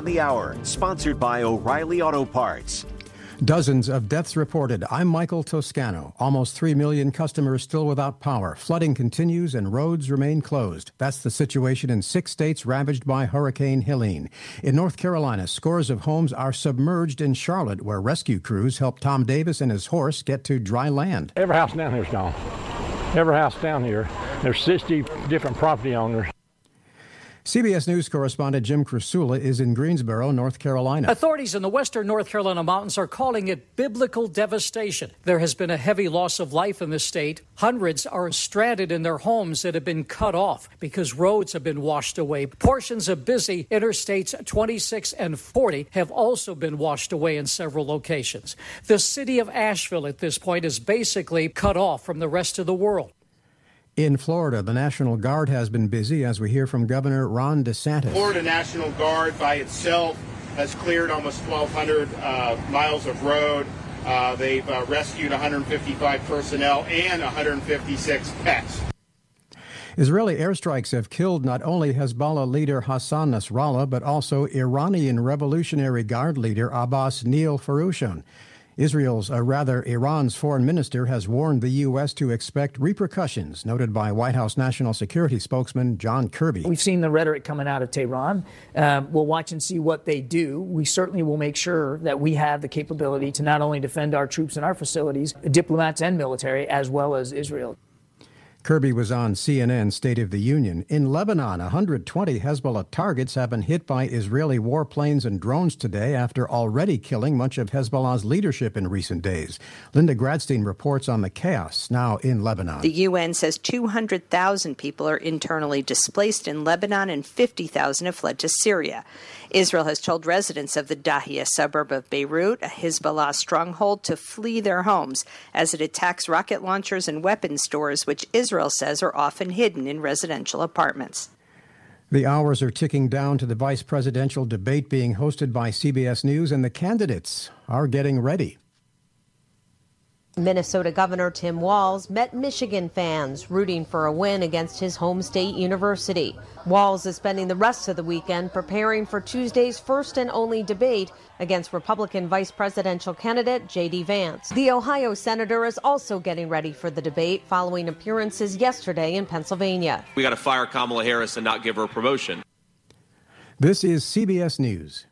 the Hour, sponsored by O'Reilly Auto Parts. Dozens of deaths reported. I'm Michael Toscano. Almost 3 million customers still without power. Flooding continues and roads remain closed. That's the situation in 6 states ravaged by Hurricane Helene. In North Carolina, scores of homes are submerged in Charlotte, where rescue crews helped Tom Davis and his horse get to dry land. Every house down here is gone. Every house down here. There's 60 different property owners. CBS News correspondent Jim Krasula is in Greensboro, North Carolina. Authorities in the western North Carolina mountains are calling it biblical devastation. There has been a heavy loss of life in the state. Hundreds are stranded in their homes that have been cut off because roads have been washed away. Portions of busy interstates 26 and 40 have also been washed away in several locations. The city of Asheville at this point is basically cut off from the rest of the world. In Florida, the National Guard has been busy, as we hear from Governor Ron DeSantis. Florida National Guard by itself has cleared almost 1,200 miles of road. They've rescued 155 personnel and 156 pets. Israeli airstrikes have killed not only Hezbollah leader Hassan Nasrallah, but also Iranian Revolutionary Guard leader Abbas Neil Farouchon. Iran's foreign minister has warned the U.S. to expect repercussions, noted by White House National Security spokesman John Kirby. We've seen the rhetoric coming out of Tehran. We'll watch and see what they do. We certainly will make sure that we have the capability to not only defend our troops and our facilities, diplomats and military, as well as Israel. Kirby was on CNN State of the Union. In Lebanon, 120 Hezbollah targets have been hit by Israeli warplanes and drones today after already killing much of Hezbollah's leadership in recent days. Linda Gradstein reports on the chaos now in Lebanon. The UN says 200,000 people are internally displaced in Lebanon and 50,000 have fled to Syria. Israel has told residents of the Dahiyeh suburb of Beirut, a Hezbollah stronghold, to flee their homes as it attacks rocket launchers and weapons stores, which Israel says are often hidden in residential apartments. The hours are ticking down to the vice presidential debate being hosted by CBS News, and the candidates are getting ready. Minnesota Governor Tim Walz met Michigan fans rooting for a win against his home state university. Walz is spending the rest of the weekend preparing for Tuesday's first and only debate against Republican vice presidential candidate J.D. Vance. The Ohio senator is also getting ready for the debate following appearances yesterday in Pennsylvania. We got to fire Kamala Harris and not give her a promotion. This is CBS News.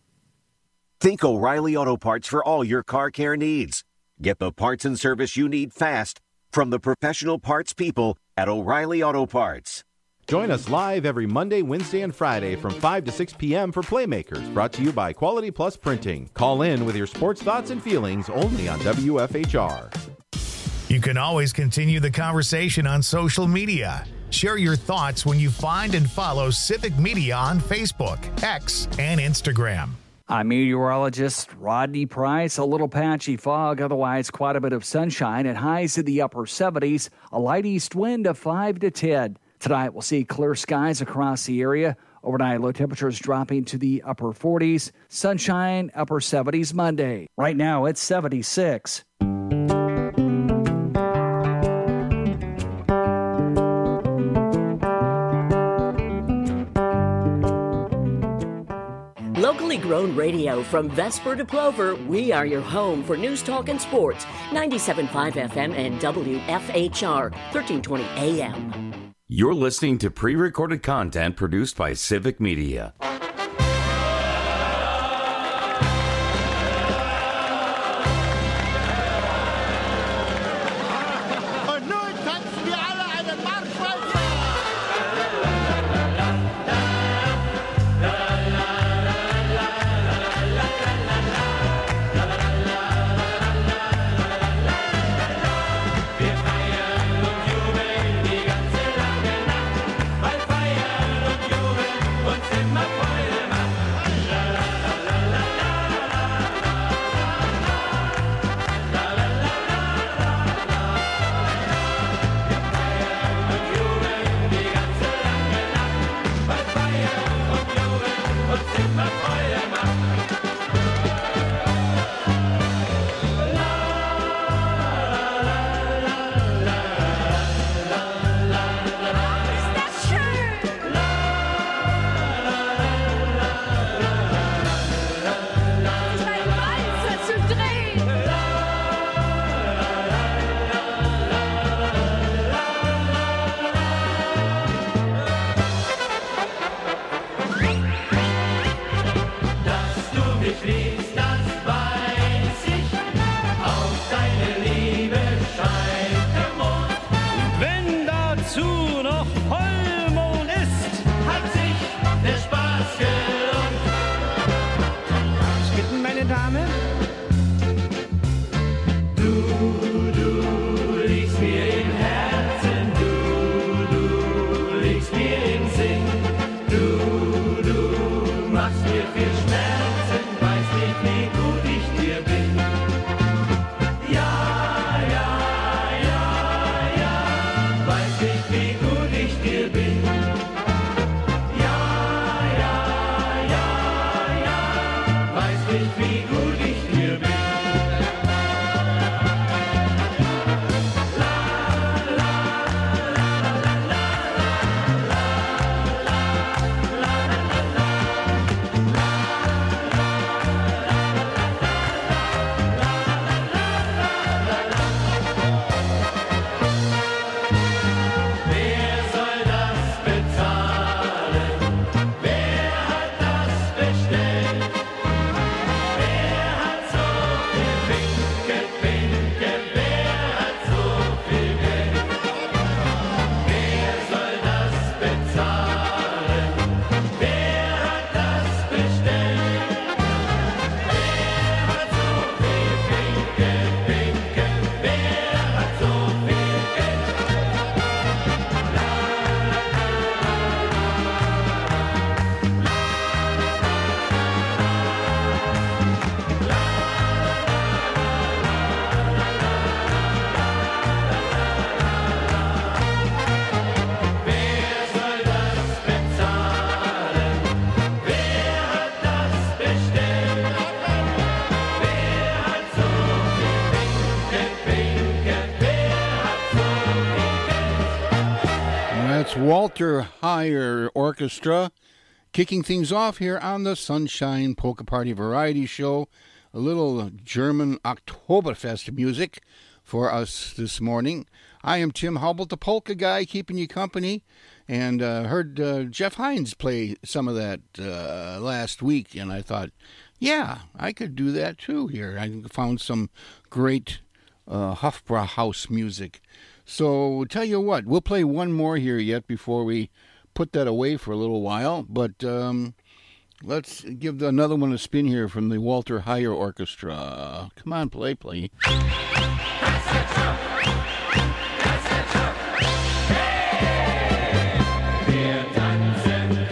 Think O'Reilly Auto Parts for all your car care needs. Get the parts and service you need fast from the professional parts people at O'Reilly Auto Parts. Join us live every Monday, Wednesday, and Friday from 5 to 6 p.m. for Playmakers, brought to you by Quality Plus Printing. Call in with your sports thoughts and feelings only on WFHR. You can always continue the conversation on social media. Share your thoughts when you find and follow Civic Media on Facebook, X, and Instagram. I'm meteorologist Rodney Price. A little patchy fog, otherwise quite a bit of sunshine at highs in the upper 70s, a light east wind of 5 to 10. Tonight we'll see clear skies across the area. Overnight low temperatures dropping to the upper 40s, sunshine upper 70s Monday. Right now it's 76. Locally grown radio from Vesper to Plover, we are your home for news, talk, and sports. 97.5 FM and WFHR, 1320 AM. You're listening to pre-recorded content produced by Civic Media. My viel Schmerzen, weiß nicht, wie gut ich dir bin. Ja, ja, ja, ja, weiß nicht, wie gut ich dir bin. Ja, ja, ja, ja, weiß nicht, wie gut ich dir bin. Wer soll das bezahlen? Wer hat das bestellt? Wer hat so viel Pinke, wer hat so viel Geld? Wer soll das bezahlen? Wer hat das bestellt? Wer hat so viel Pinke, wer hat so viel Geld? Wer soll das bezahlen? Wer hat das bestellt? Wer hat so viel Pinke, wer hat so viel Geld? That's Walter Heyer Orchestra kicking things off here on the Sunshine Polka Party Variety Show. A little German Oktoberfest music for us this morning. I am Tim Hubble, the polka guy, keeping you company, and heard Jeff Hines play some of that last week, and I thought, yeah, I could do that too here. I found some great Hofbrauhaus music. So tell you what, we'll play one more here yet before we put that away for a little while, but let's give another one a spin here from the Walter Heyer Orchestra. Come on, play. Wir tanzen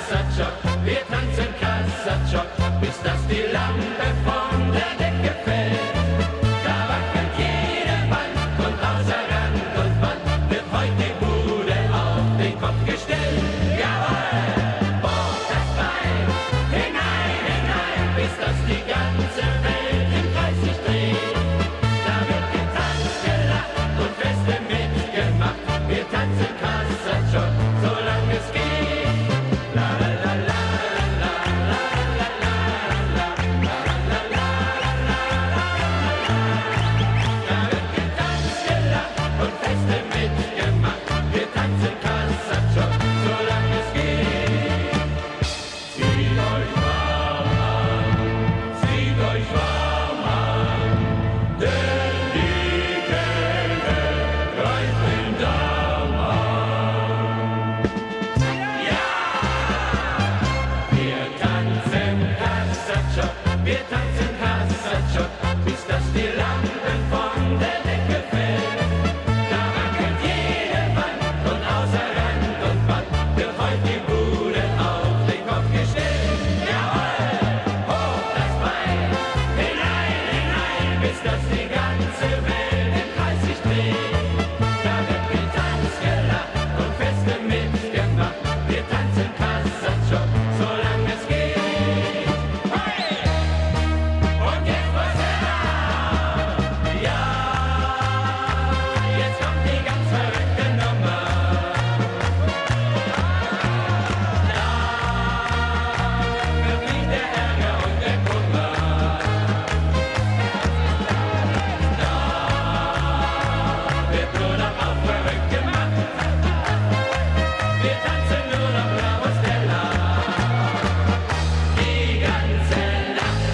Kassachock, bis dass die Lampe von der Decke fällt. Da wackelt jede Wand und außer Rand und Wand wird heute die Bude auf den Kopf gestellt. Jawohl, hoch das Bein, hinein, bis dass die ganze Welt im Kreis sich dreht. Da wird getanzt, gelacht und Feste mitgemacht. Wir tanzen Kassachock, solange es geht. La la la la la la la la la la la la. Da wird getanzt, gelacht und Feste mitgemacht. Wir tanzen Kassachock, solange es geht. Zieht euch warm an, denn die Kälte greift den Darm an. Ja! Wir tanzen Kassachock, bis dass die Lampen von der Decke fällt. Da wackelt jede Wand und außer Rand und Band wird heute die Bude auf den Kopf gestellt. Jawohl, hoch das Bein, hinein, bis dass die ganze Welt im Kreis sich dreht. Da wird getanzt, gelacht und Feste mitgemacht. Wir tanzen Kassachock, solange es geht. Hey! Und jetzt was ja, jetzt kommt die ganz verrückte Nummer. Da verfliegt der Ärger und der Kummer. Da wird nur noch auf verrückt gemacht. Wir tanzen nur noch La Stella die ganze Nacht.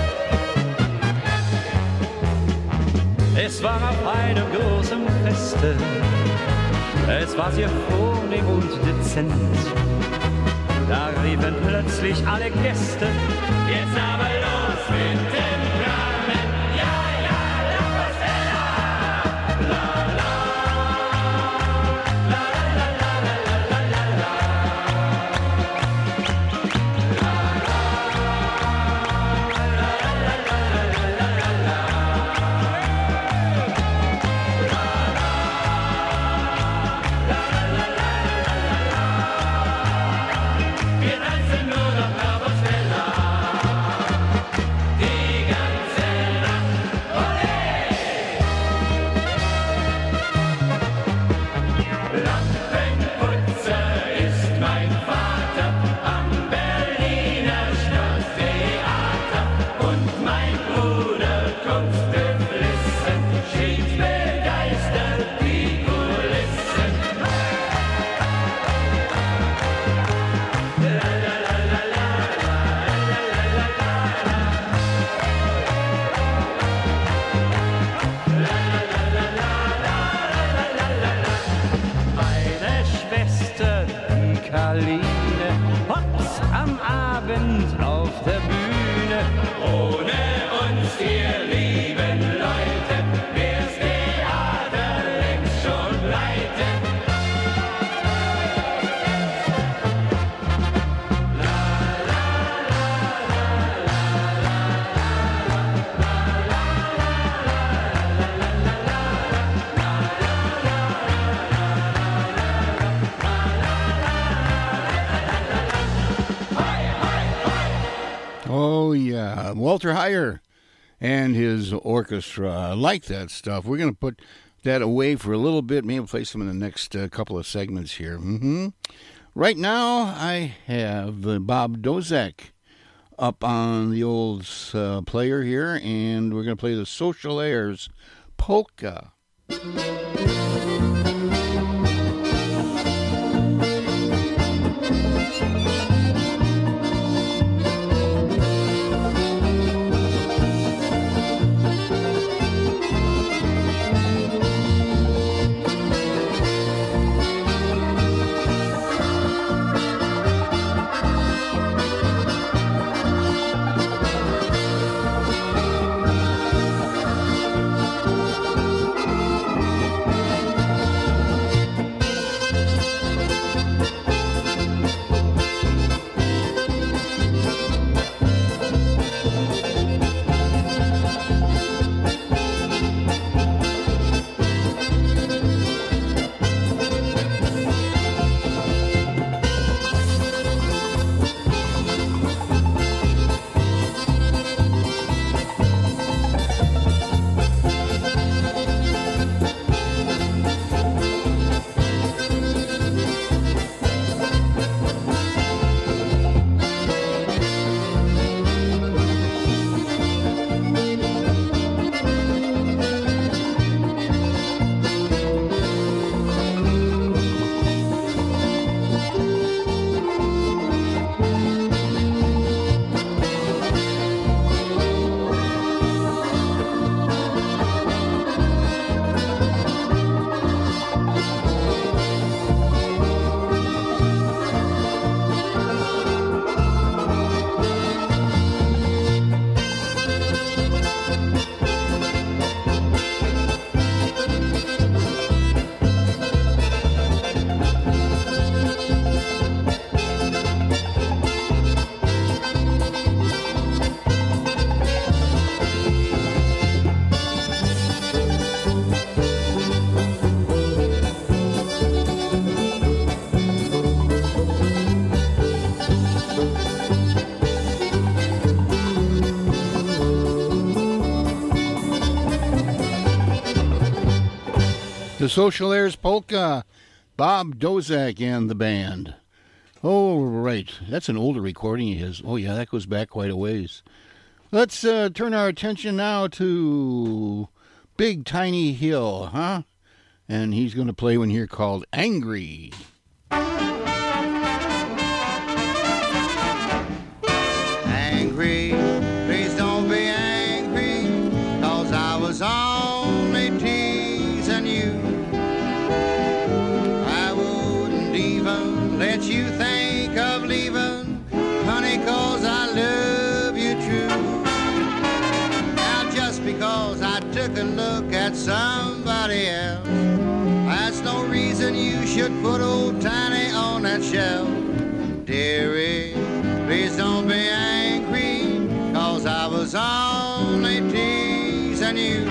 Es war auf einem großen Feste, es war sehr vornehm und dezent. Da riefen plötzlich alle Gäste, Jetzt aber los mit dem Dramen. Ja, ja, La Stella. La la. La la la la la la la la. La la. Oh, yeah. Walter Heyer and his orchestra. I like that stuff. We're going to put that away for a little bit. Maybe we'll play some in the next couple of segments here. Right now, I have Bob Dozak up on the old player here, and we're going to play the Social Airs Polka. The Social Airs Polka, Bob Dozak and the band. Oh, right. That's an older recording of his. Oh, yeah, that goes back quite a ways. Let's turn our attention now to Big Tiny Hill, huh? And he's going to play one here called Angry. Angry, please don't be angry, 'cause I was only teasing you. I wouldn't even let you think of leaving, honey, 'cause I love you true. Now just because I took a look at somebody else, that's no reason you should put old Tiny on that shelf. Dearie, please don't be angry, 'cause I was only teasing you.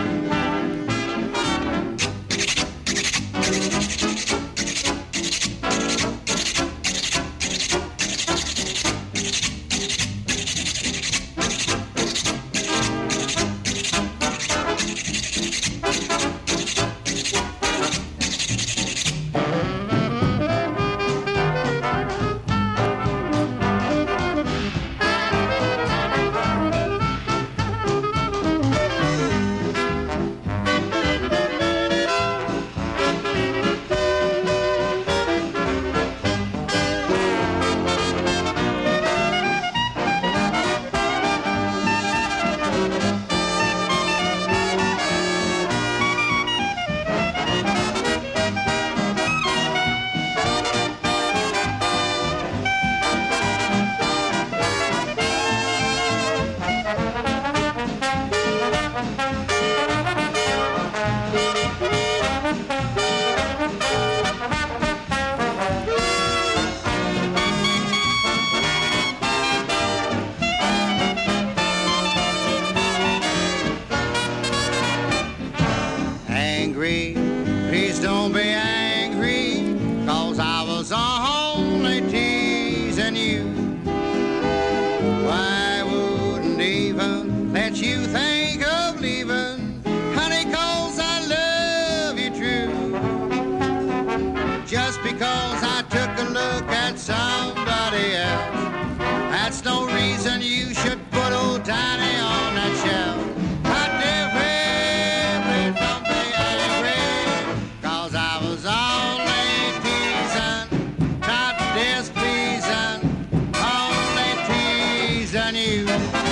somebody else. That's no reason you should put old Tiny on that shelf. Not different from the angry, 'cause I was only teasing, not displeasing, only teasing you.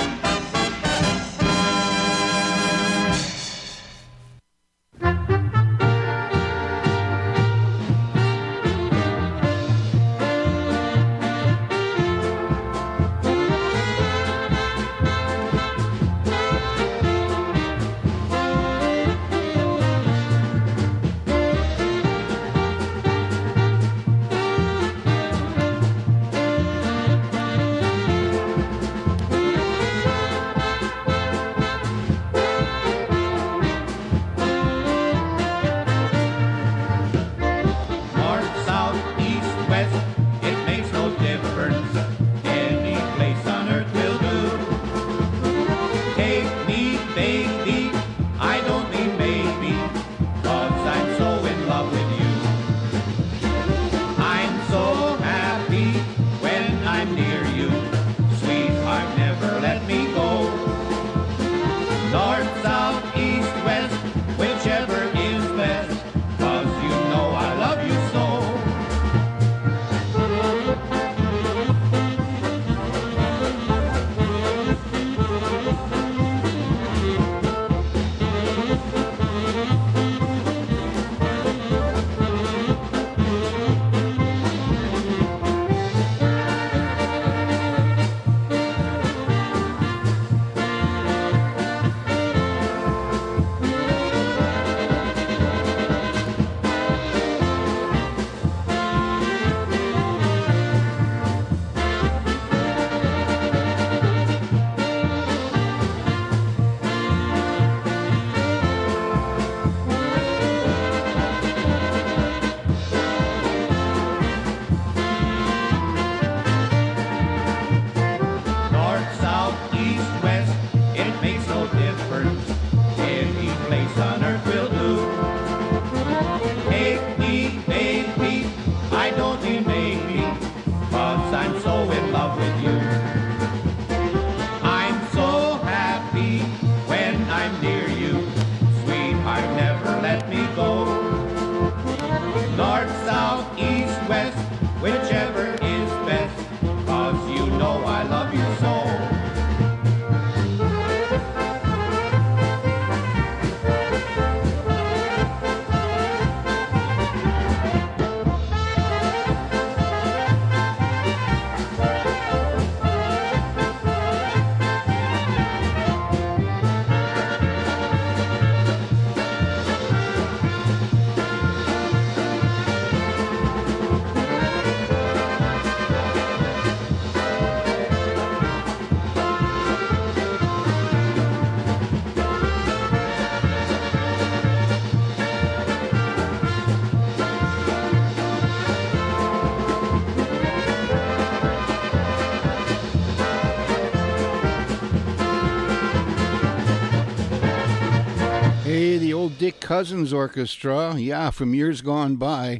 Hey, the old Dick Cousins Orchestra, yeah, from years gone by.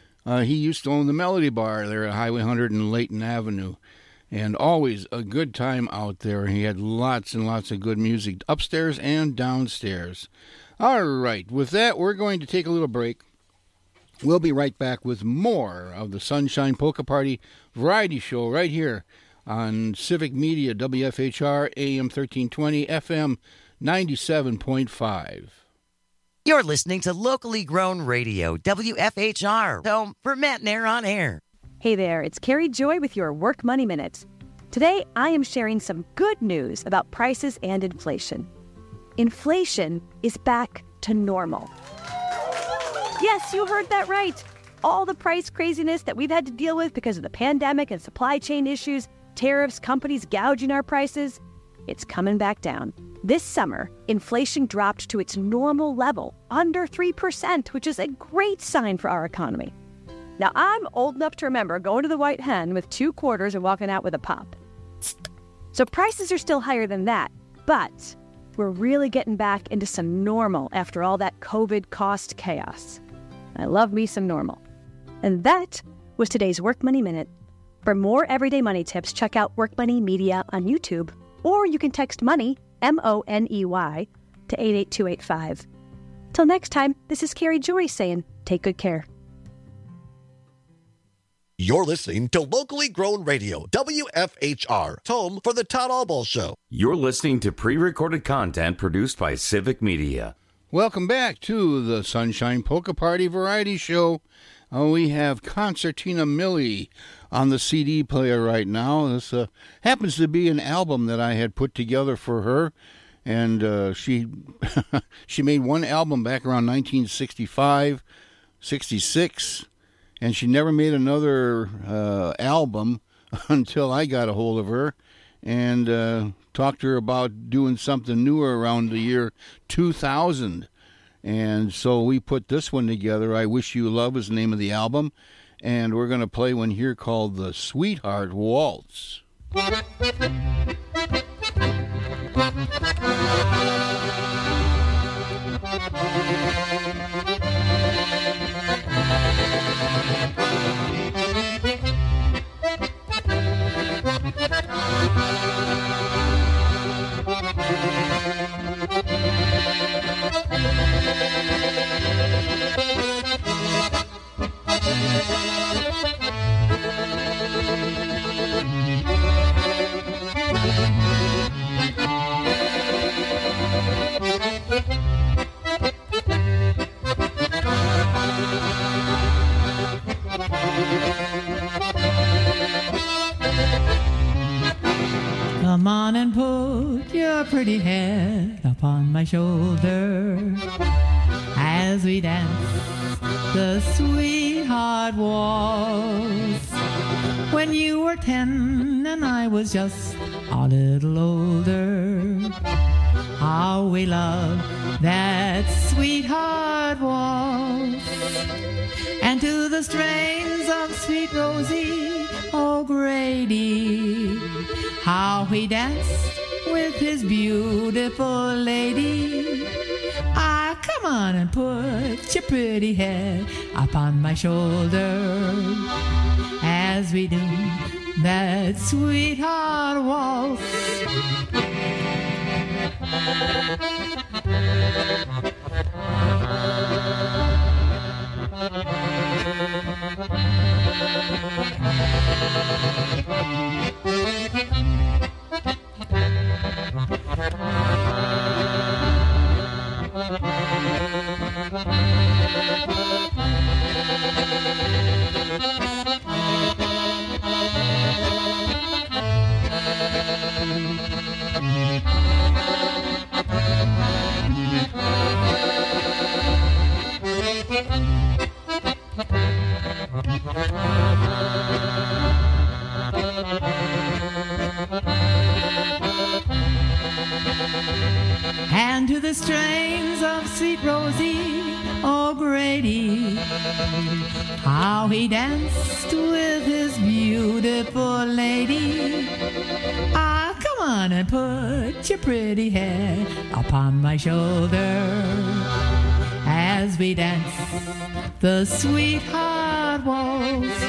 He used to own the Melody Bar there at Highway 100 and Layton Avenue. And always a good time out there. He had lots and lots of good music upstairs and downstairs. All right, with that, we're going to take a little break. We'll be right back with more of the Sunshine Polka Party Variety Show right here on Civic Media, WFHR, AM 1320, FM 97.5. You're listening to locally grown radio, WFHR, home for Matt Nair on Air. Hey there, it's Carrie Joy with your Work Money Minute. Today, I am sharing some good news about prices and inflation. Inflation is back to normal. Yes, you heard that right. All the price craziness that we've had to deal with because of the pandemic and supply chain issues, tariffs, companies gouging our prices, it's coming back down. This summer, inflation dropped to its normal level, under 3%, which is a great sign for our economy. Now, I'm old enough to remember going to the White Hen with 2 quarters and walking out with a pop. So prices are still higher than that, but we're really getting back into some normal after all that COVID cost chaos. I love me some normal. And that was today's Work Money Minute. For more everyday money tips, check out Work Money Media on YouTube, or you can text MONEY, MONEY, to 88285. Till next time, this is Carrie Joy saying, take good care. You're listening to Locally Grown Radio, WFHR, home for the Todd Albaugh Show. You're listening to pre-recorded content produced by Civic Media. Welcome back to the Sunshine Polka Party Variety Show. We have Concertina Millie on the CD player right now. This happens to be an album that I had put together for her, and she made one album back around 1965, 66, and she never made another album until I got a hold of her and talked to her about doing something newer around the year 2000. And so we put this one together. I Wish You Love is the name of the album. And we're going to play one here called the Sweetheart Waltz. Come on and put your pretty head upon my shoulder as we dance the sweetheart waltz. When you were 10 and I was just a little older, how we loved that sweetheart waltz. And to the strains of Sweet Rosie O'Grady, how he danced with his beautiful lady. Ah, come on and put your pretty head upon my shoulder as we do that sweetheart waltz. And to the strains of Sweet Rosie O'Grady, how he danced with his beautiful lady. Ah, come on and put your pretty head upon my shoulder as we dance the sweetheart waltz.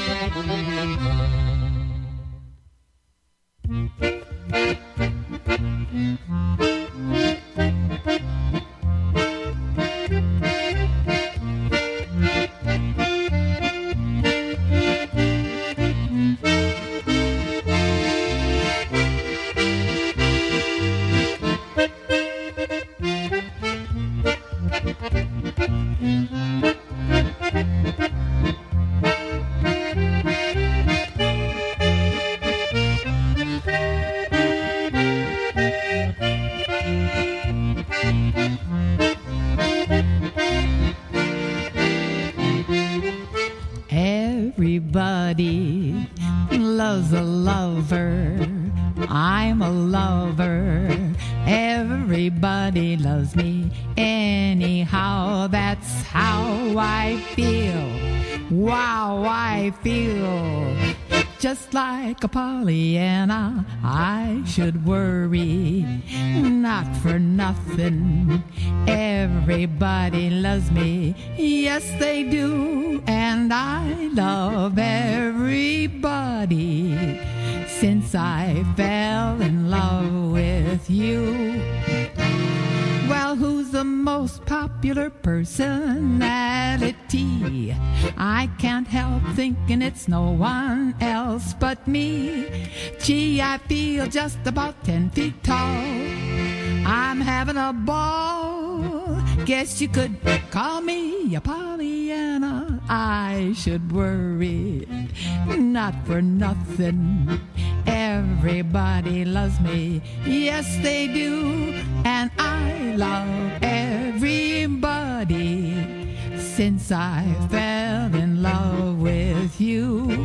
Everybody loves a lover. I'm a lover. Everybody loves me anyhow. That's how I feel. Wow, I feel. just like a Pollyanna, I should worry. Not for nothing, everybody loves me. Yes, they do, and I love everybody since I fell in love with you. Well, who's the most popular personality? I can't help thinking it's no one else but me. Gee, I feel just about 10 feet tall. I'm having a ball. Guess you could call me a Pollyanna. I should worry, not for nothing. Everybody loves me. Yes, they do. And I love everybody since I fell in love with you.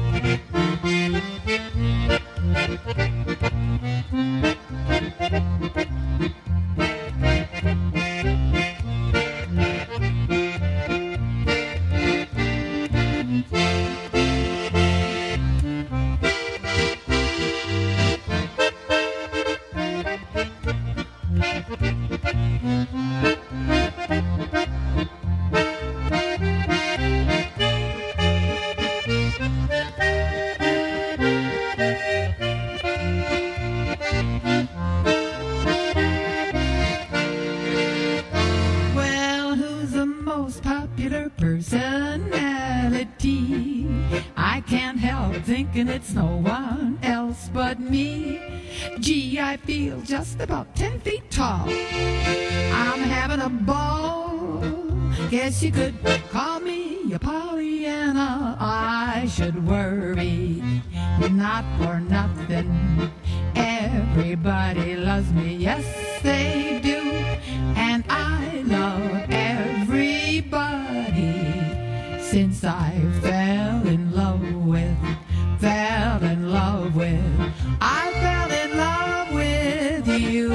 It's no one else but me. Gee, I feel just about 10 feet tall. I'm having a ball. Guess you could call me a Pollyanna. I should worry, not for nothing. Everybody loves me. Yes, they do. And I love everybody since I fell in love with you.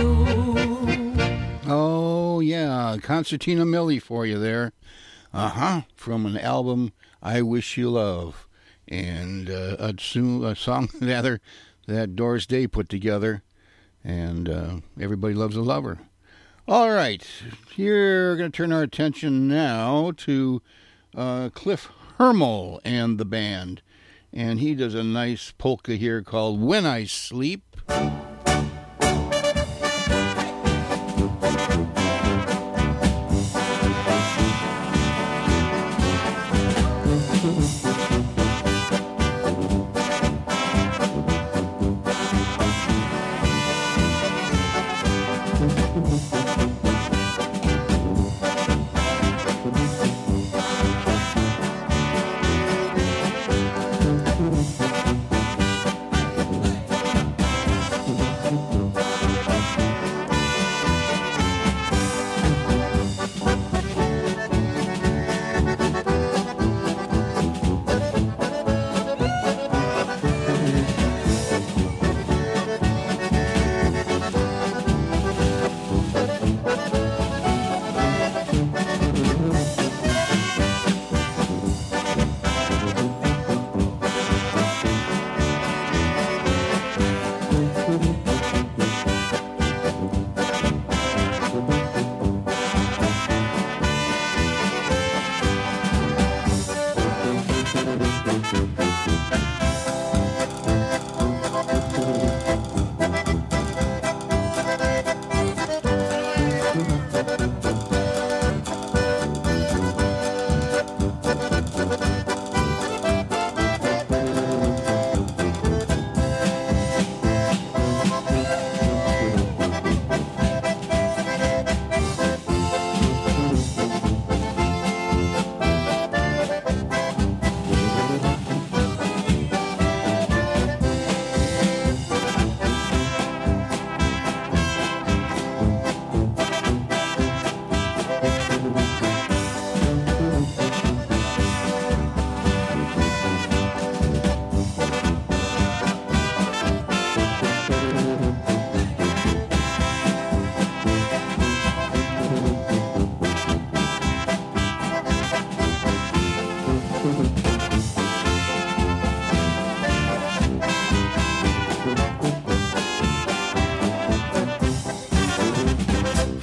Oh, yeah, Concertina Millie for you there. From an album, I Wish You Love. And a song, rather, that Doris Day put together. And Everybody Loves a Lover. All right, here we're going to turn our attention now to Cliff Hermel and the band. And he does a nice polka here called When I Sleep.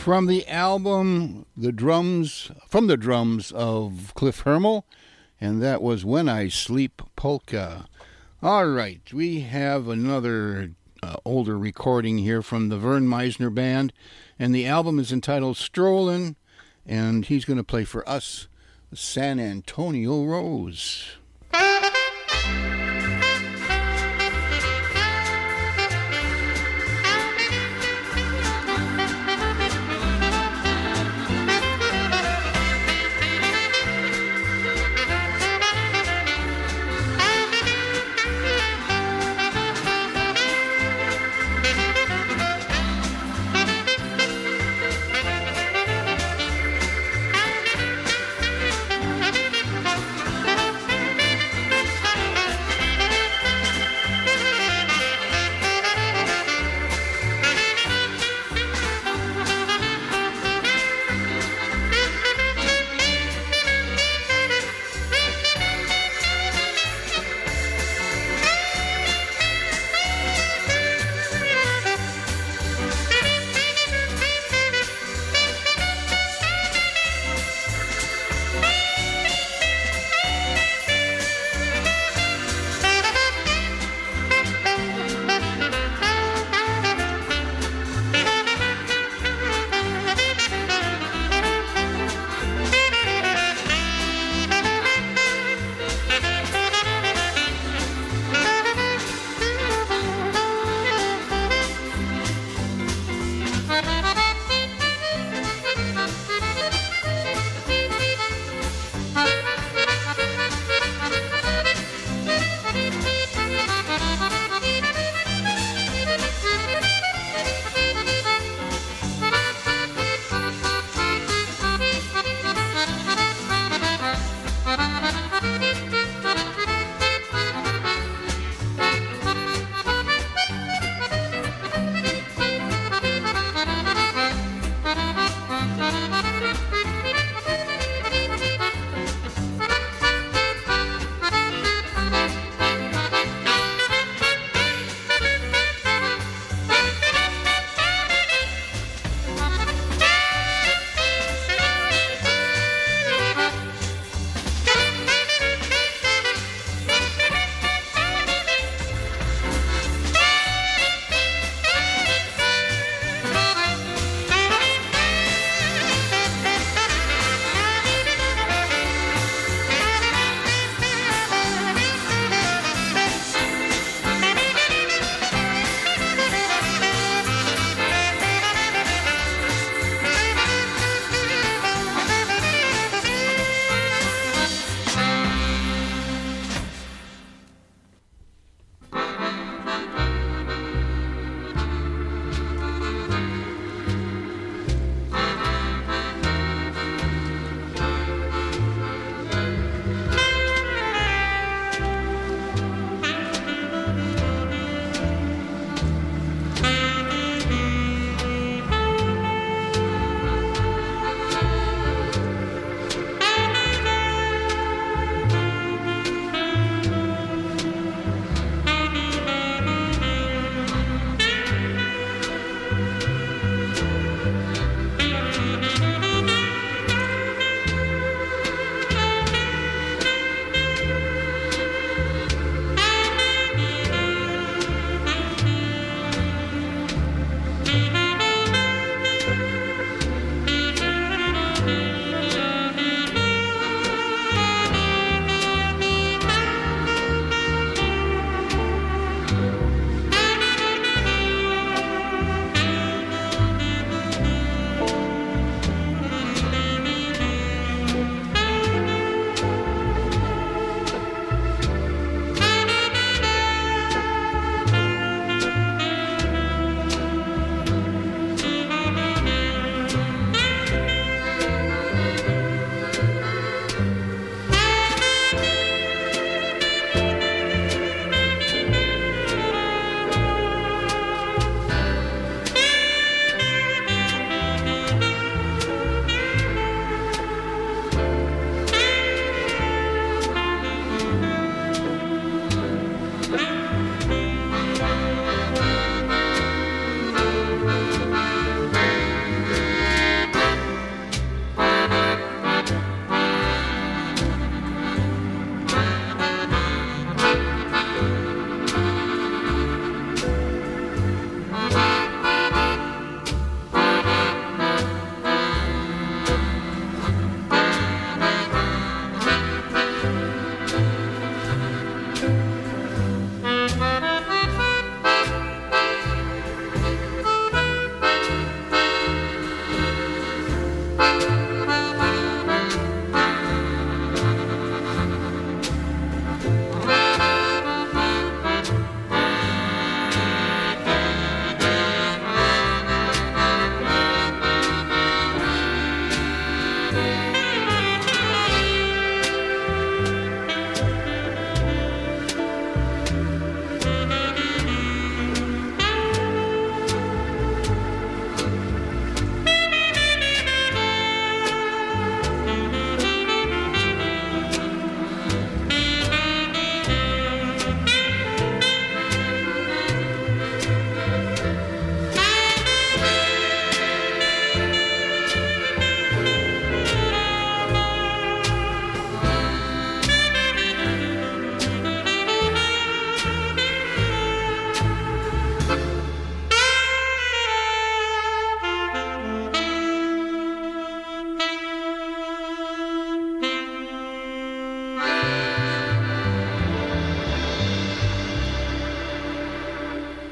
from the album From the Drums of Cliff Hermel, and that was When I Sleep Polka. All right, we have another older recording here from the Vern Meisner Band, and the album is entitled Strollin', and he's going to play for us San Antonio Rose.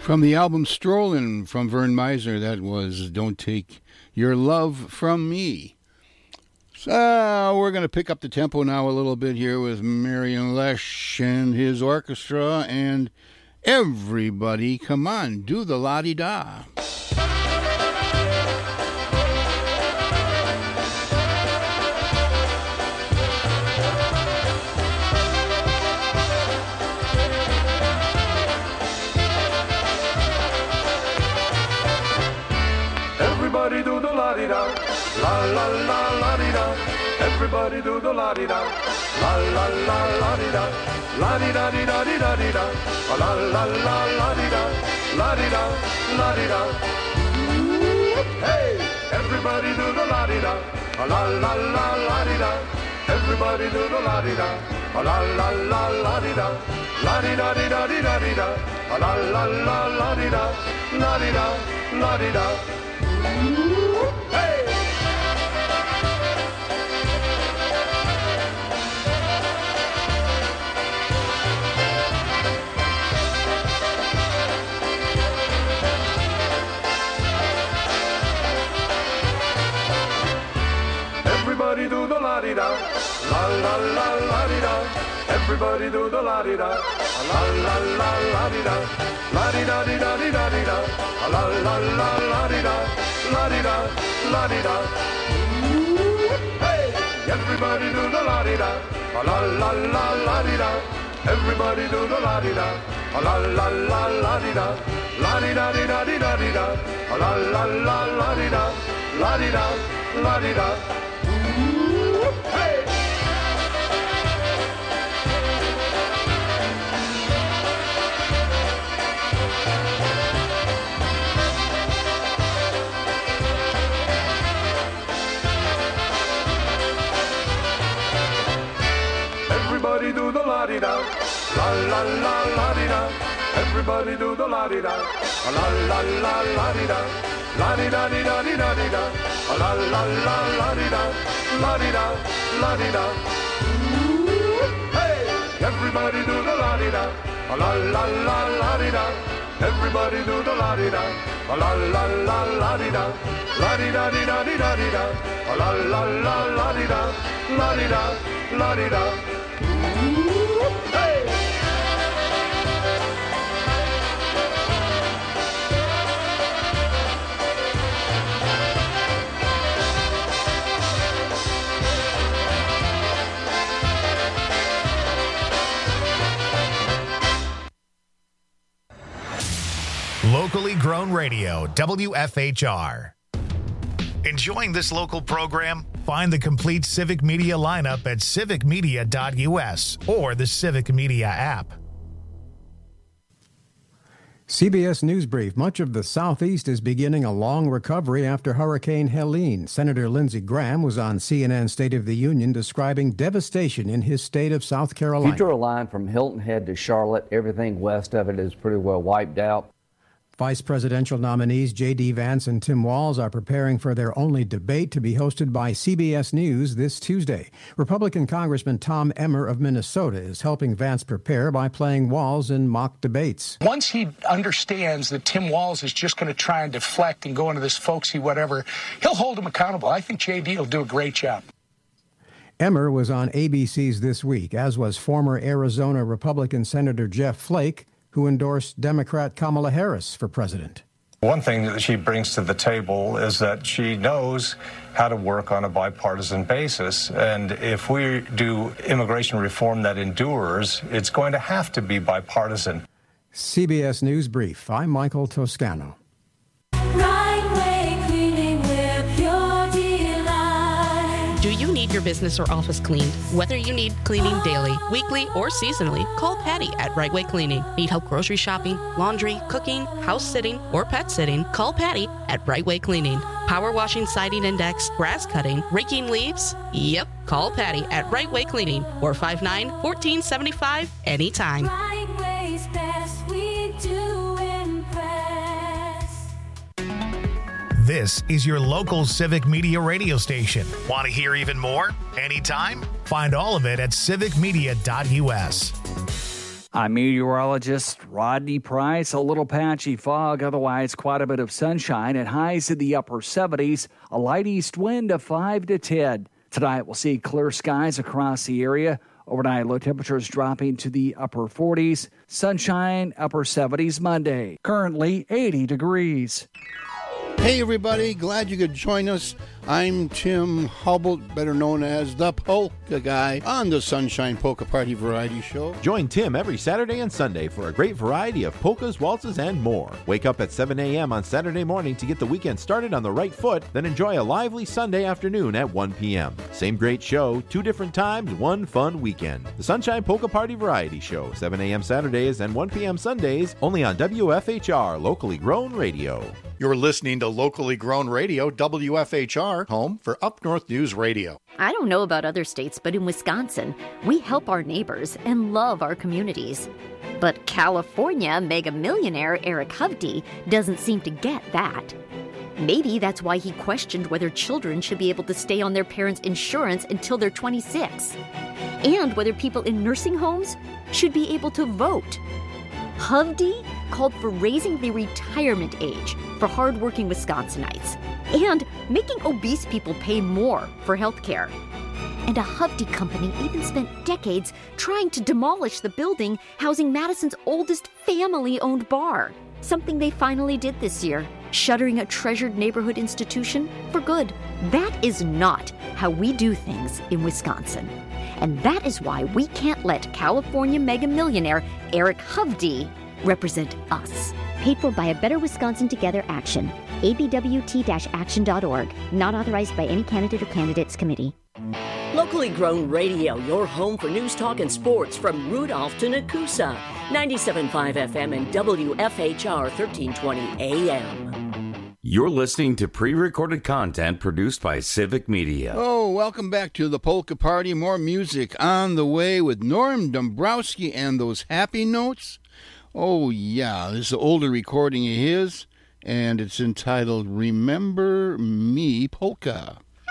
From the album Strollin' from Vern Meisner, that was Don't Take Your Love From Me. So we're going to pick up the tempo now a little bit here with Marion Lesh and his orchestra, and everybody, come on, do the la-di-da. Everybody do the la-di-da, la-la-la-la-di-da. Everybody do the la-di-da, la-la-la-la-di-da. La-di-da-di-da-di-da-di-da, la-la-la-la-di-da, la-di-da, la-di-da. Hey! Everybody do the la-di-da, la-la-la-la-di-da. Everybody do the la-di-da, la-la-la-la-di-da. La-di-da-di-da-di-da-di-da, la-la-la-la-di-da, la-di-da, la-di-da. Hey! Everybody do the la-di-da, la-la-la-la-di-da. Everybody do the la-di-da, la-la-la-la-di-da. La-di-da-di-da-di-da-di-da, la-la-la-la-di-da, la-di-da, la-di-da. Hey! Everybody do the la-di-da, la-la-la-la-di-da. Everybody do the la-di-da, la-la-la-la-di-da. La-di-da-di-da-di-da-di-da, la-la-la-la-di-da, la-di-da, la-di-da. Hey! Everybody do the la-di-da, la-la-la-la-di-da. Everybody do the la-di-da, la-la-la-la-di-da. La-di-da-di-da-di-da-di-da, la-la-la-la-di-da, la-di-da, la-di-da. Hey! Everybody do the la-di-da, la-la-la-la-di-da. Everybody do the la-di-da, la-la-la-la-di-da. La-di-da-di-da-di-da-di-da, la-la-la-la-di-da, la-di-da, la-di-da. Hey! Locally grown radio, WFHR. Enjoying this local program? Find the complete Civic Media lineup at civicmedia.us or the Civic Media app. CBS News Brief. Much of the Southeast is beginning a long recovery after Hurricane Helene. Senator Lindsey Graham was on CNN State of the Union describing devastation in his state of South Carolina. If you draw a line from Hilton Head to Charlotte, everything west of it is pretty well wiped out. Vice presidential nominees J.D. Vance and Tim Walz are preparing for their only debate to be hosted by CBS News this Tuesday. Republican Congressman Tom Emmer of Minnesota is helping Vance prepare by playing Walz in mock debates. Once he understands that Tim Walz is just going to try and deflect and go into this folksy whatever, he'll hold him accountable. I think J.D. will do a great job. Emmer was on ABC's This Week, as was former Arizona Republican Senator Jeff Flake, who endorsed Democrat Kamala Harris for president. One thing that she brings to the table is that she knows how to work on a bipartisan basis. And if we do immigration reform that endures, it's going to have to be bipartisan. CBS News Brief. I'm Michael Toscano. Do you need your business or office cleaned? Whether you need cleaning daily, weekly, or seasonally, call Patty at Right Way Cleaning. Need help grocery shopping, laundry, cooking, house sitting, or pet sitting? Call Patty at Right Way Cleaning. Power washing, siding index, grass cutting, raking leaves? Yep, call Patty at Right Way Cleaning, 459-1475, anytime. Right Way's best, we do impress. This is your local Civic Media radio station. Want to hear even more? Anytime? Find all of it at civicmedia.us. I'm meteorologist Rodney Price. A little patchy fog, otherwise quite a bit of sunshine at highs in the upper 70s. A light east wind of 5 to 10. Tonight we'll see clear skies across the area. Overnight low temperatures dropping to the upper 40s. Sunshine, upper 70s Monday. Currently 80 degrees. Hey everybody, glad you could join us. I'm Tim Hubble, better known as the Polka Guy, on the Sunshine Polka Party Variety Show. Join Tim every Saturday and Sunday for a great variety of polkas, waltzes, and more. Wake up at 7 a.m. on Saturday morning to get the weekend started on the right foot, then enjoy a lively Sunday afternoon at 1 p.m. Same great show, 2 different times, 1 fun weekend. The Sunshine Polka Party Variety Show, 7 a.m. Saturdays and 1 p.m. Sundays, only on WFHR, locally grown radio. You're listening to locally grown radio, WFHR, home for Up North News Radio. I don't know about other states, but in Wisconsin, we help our neighbors and love our communities. But California mega millionaire Eric Hovde doesn't seem to get that. Maybe that's why he questioned whether children should be able to stay on their parents' insurance until they're 26, and whether people in nursing homes should be able to vote. Hovde called for raising the retirement age for hardworking Wisconsinites and making obese people pay more for health care. And a Hovde company even spent decades trying to demolish the building housing Madison's oldest family-owned bar, something they finally did this year, shuttering a treasured neighborhood institution for good. That is not how we do things in Wisconsin. And that is why we can't let California mega millionaire Eric Hovde represent us. Paid for by a Better Wisconsin Together action. abwt-action.org. Not authorized by any candidate or candidates committee. Locally grown radio, your home for news, talk, and sports from Rudolph to Nakusa. 97.5 FM and WFHR 1320 AM. You're listening to pre-recorded content produced by Civic Media. Oh, welcome back to the Polka Party. More music on the way with Norm Dombrowski and those happy notes. Oh, yeah, this is an older recording of his, and it's entitled Remember Me Polka.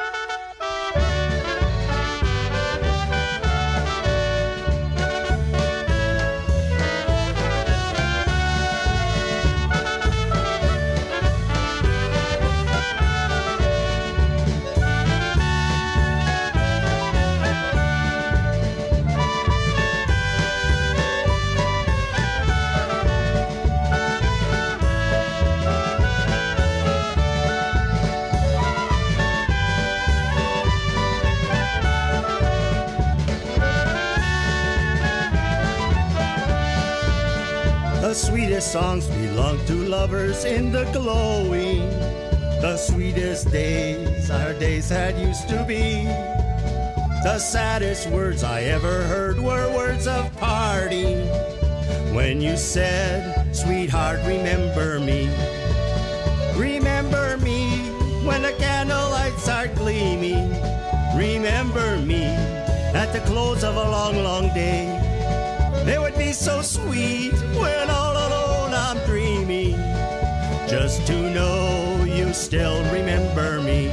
The sweetest songs belong to lovers in the glowing. The sweetest days our days had used to be. The saddest words I ever heard were words of parting. When you said, sweetheart, remember me. Remember me when the candlelights are gleaming. Remember me at the close of a long, long day. It would be so sweet when all alone I'm dreaming, just to know you still remember me.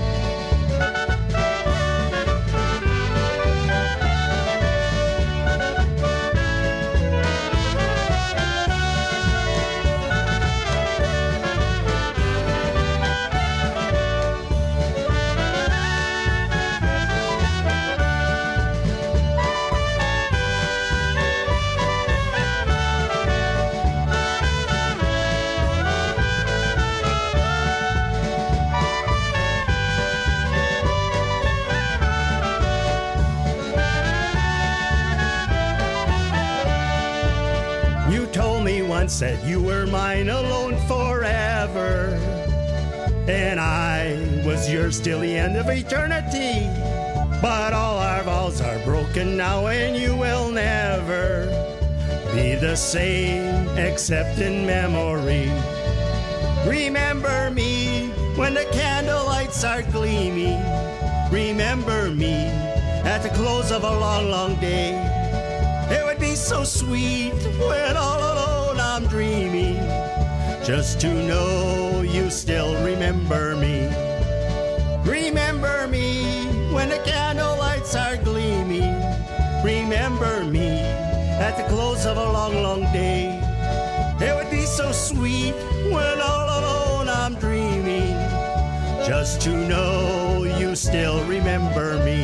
Said you were mine alone forever, and I was yours till the end of eternity. But all our vows are broken now, and you will never be the same except in memory. Remember me when the candlelights are gleaming. Remember me at the close of a long, long day. It would be so sweet when all alone I'm dreaming, just to know you still remember me. Remember me when the candlelights are gleaming. Remember me at the close of a long, long day. It would be so sweet when all alone I'm dreaming, just to know you still remember me.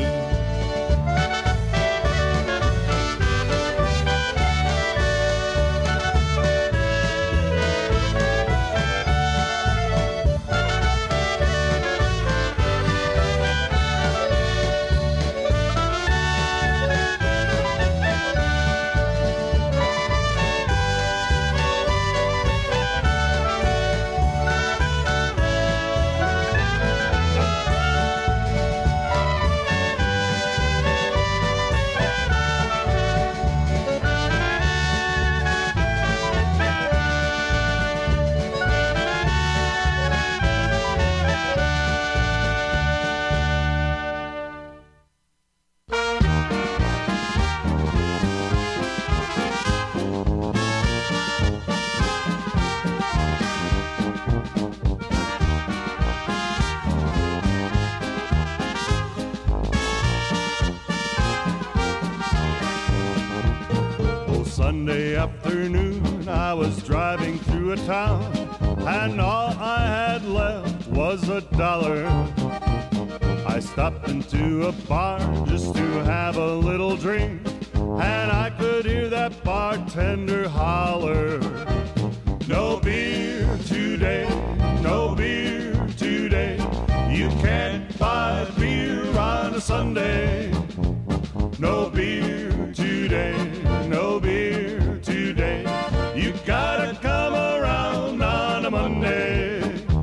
Sunday afternoon, I was driving through a town, and all I had left was $1. I stopped into a bar just to have a little drink, and I could hear that bartender holler, "No beer today, no beer today. You can't buy beer on a Sunday. No beer today, no beer today. You gotta come around on a Monday."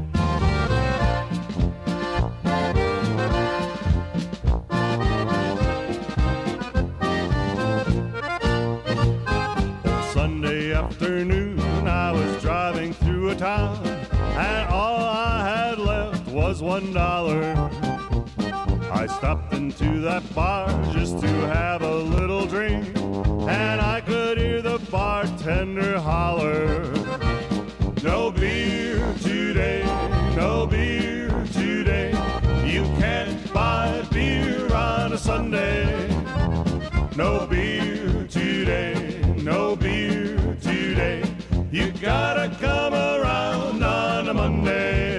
Sunday afternoon, I was driving through a town, and all I had left was $1. I stopped into that bar just to have a little drink, and I could hear the bartender holler, "No beer today, no beer today. You can't buy beer on a Sunday. No beer today, no beer today. You gotta come around on a Monday."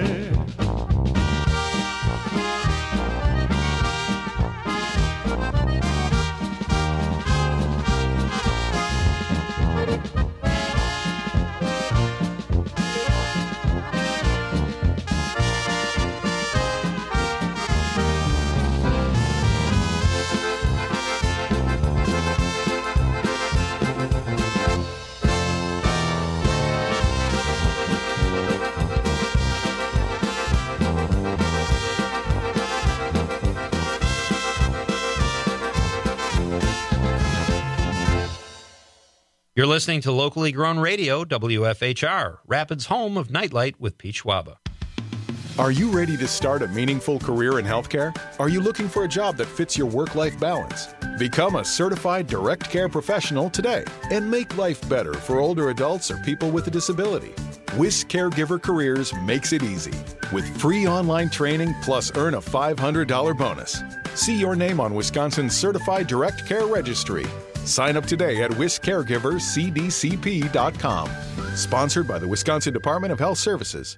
You're listening to locally grown radio, WFHR, Rapids' home of Nightlight with Pete Schwaba. Are you ready to start a meaningful career in healthcare? Are you looking for a job that fits your work-life balance? Become a certified direct care professional today and make life better for older adults or people with a disability. WIS Caregiver Careers makes it easy with free online training plus earn a $500 bonus. See your name on Wisconsin's Certified Direct Care Registry. Sign up today at wiscaregivercdcp.com. Sponsored by the Wisconsin Department of Health Services.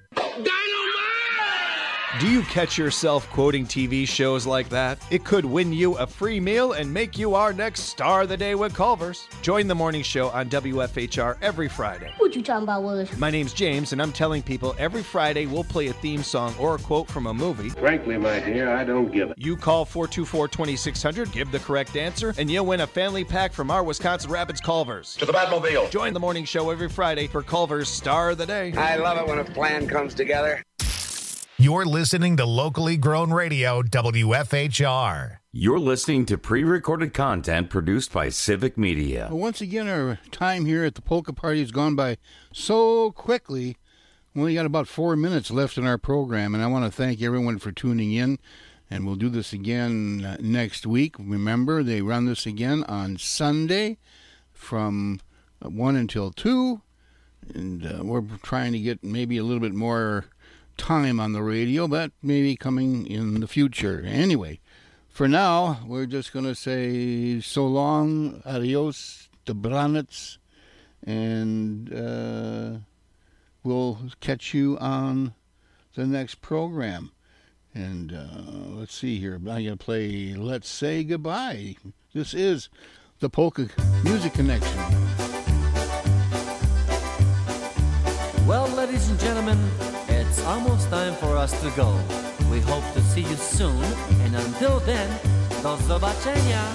Do you catch yourself quoting TV shows like that? It could win you a free meal and make you our next Star of the Day with Culver's. Join the morning show on WFHR every Friday. What you talking about, Willis? My name's James, and I'm telling people every Friday we'll play a theme song or a quote from a movie. Frankly, my dear, I don't give it. You call 424-2600, give the correct answer, and you'll win a family pack from our Wisconsin Rapids Culver's. To the Batmobile. Join the morning show every Friday for Culver's Star of the Day. I love it when a plan comes together. You're listening to locally grown radio, WFHR. You're listening to pre-recorded content produced by Civic Media. Well, once again, our time here at the Polka Party has gone by so quickly. We only got about 4 minutes left in our program, and I want to thank everyone for tuning in. And we'll do this again next week. Remember, they run this again on Sunday from 1 until 2. And we're trying to get maybe a little bit more time on the radio, but maybe coming in the future. Anyway, for now, we're just going to say so long, adios, Dobranitz, and we'll catch you on the next program. And let's see here. I'm going to play Let's Say Goodbye. This is the Polka Music Connection. Well, ladies and gentlemen, it's almost time for us to go. We hope to see you soon, and until then, do zobaczenia!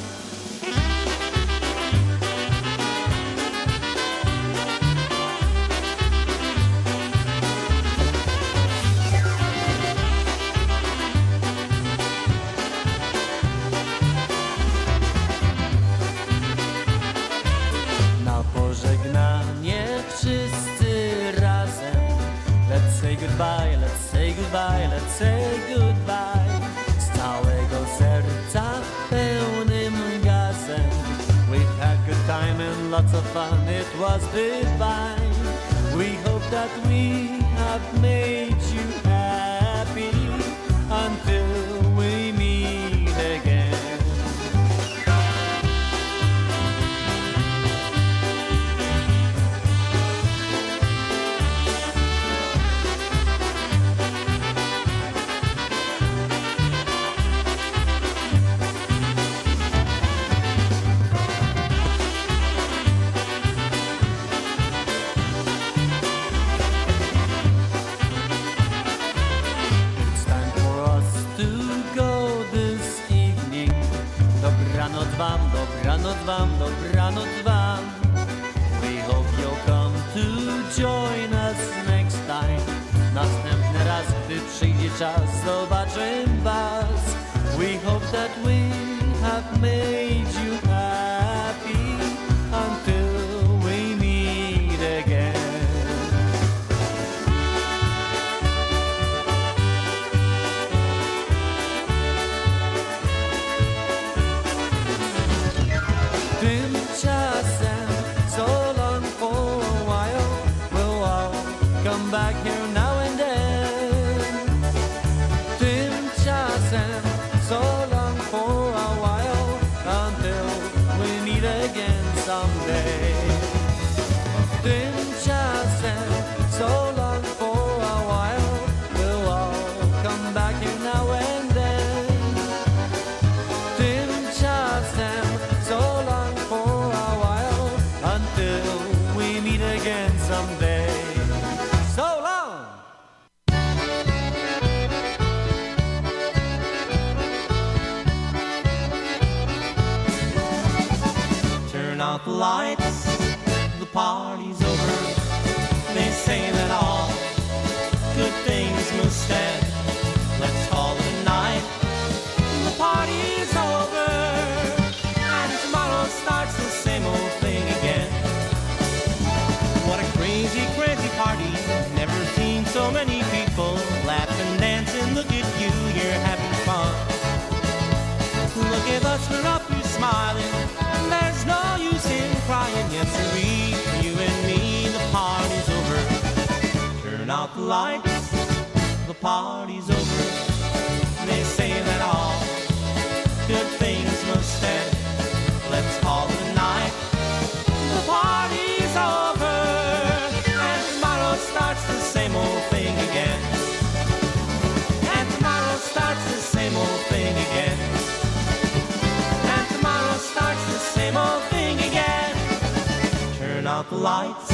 Na pożegnanie wszyscy razem. Let's say goodbye, let's say goodbye, let's say goodbye. Z całego serca pełnym gazem. We've had good time and lots of fun, it was divine. We hope that we have made you happy until we meet again. Dobranoc wam. We hope you'll come to join us next time. Następny raz, gdy przyjdzie czas, zobaczymy was. We hope that we have made you happy until we meet again. Tymczasem, so long for a while, we'll all come back here now and then. Tymczasem, so long for a while, until we meet again someday. Tymczasem, so long for a while, we'll all come back here now and then. Tymczasem, so long for a while, until we meet again someday. So long! Turn out the lights, the party's over. They say that all good things must end. Let's call it a night. The party's over, and tomorrow starts the same old thing again. What a crazy, crazy party. Never seen so many people laughing, dancing. Look at you, you're having fun. Look at us, we're up here smiling. There's no use in crying. Yes, sirree, for you and me, the party's over. Turn out the lights, the party's over. They say that all good things must end. Let's call it a night. The party's over, and tomorrow starts the same old thing again. And tomorrow starts the same old thing again. And tomorrow starts the same old thing again. Turn out the lights.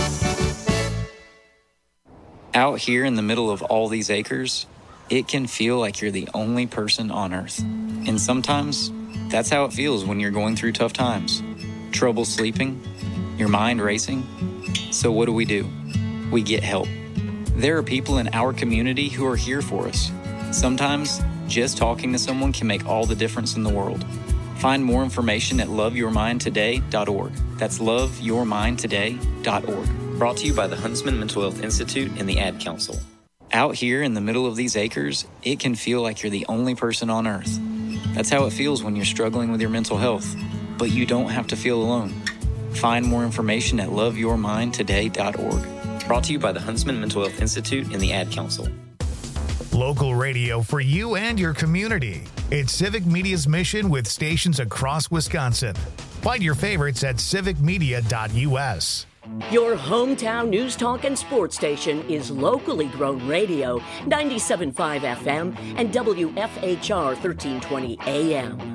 Out here in the middle of all these acres, it can feel like you're the only person on earth. And sometimes, that's how it feels when you're going through tough times. Trouble sleeping, your mind racing. So what do? We get help. There are people in our community who are here for us. Sometimes, just talking to someone can make all the difference in the world. Find more information at loveyourmindtoday.org. That's loveyourmindtoday.org. Brought to you by the Huntsman Mental Health Institute and the Ad Council. Out here in the middle of these acres, it can feel like you're the only person on earth. That's how it feels when you're struggling with your mental health. But you don't have to feel alone. Find more information at loveyourmindtoday.org. Brought to you by the Huntsman Mental Health Institute and the Ad Council. Local radio for you and your community. It's Civic Media's mission with stations across Wisconsin. Find your favorites at civicmedia.us. Your hometown news, talk, and sports station is locally grown radio, 97.5 FM and WFHR 1320 AM.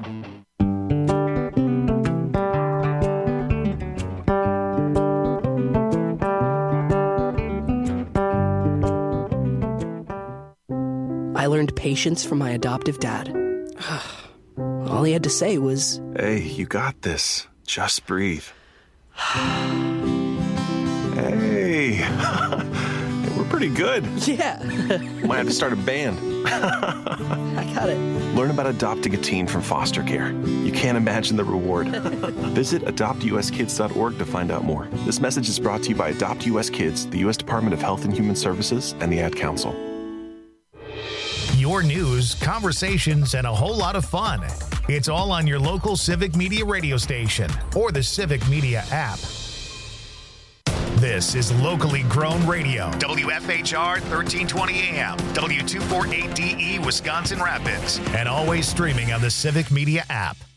I learned patience from my adoptive dad. All he had to say was, "Hey, you got this. Just breathe." Hey, we're pretty good. Yeah. Might have to start a band. I got it. Learn about adopting a teen from foster care. You can't imagine the reward. Visit adoptuskids.org to find out more. This message is brought to you by Adopt US Kids, the U.S. Department of Health and Human Services, and the Ad Council. Your news, conversations, and a whole lot of fun. It's all on your local Civic Media radio station or the Civic Media app. This is locally grown radio. WFHR 1320 AM, W248DE, Wisconsin Rapids, and always streaming on the Civic Media app.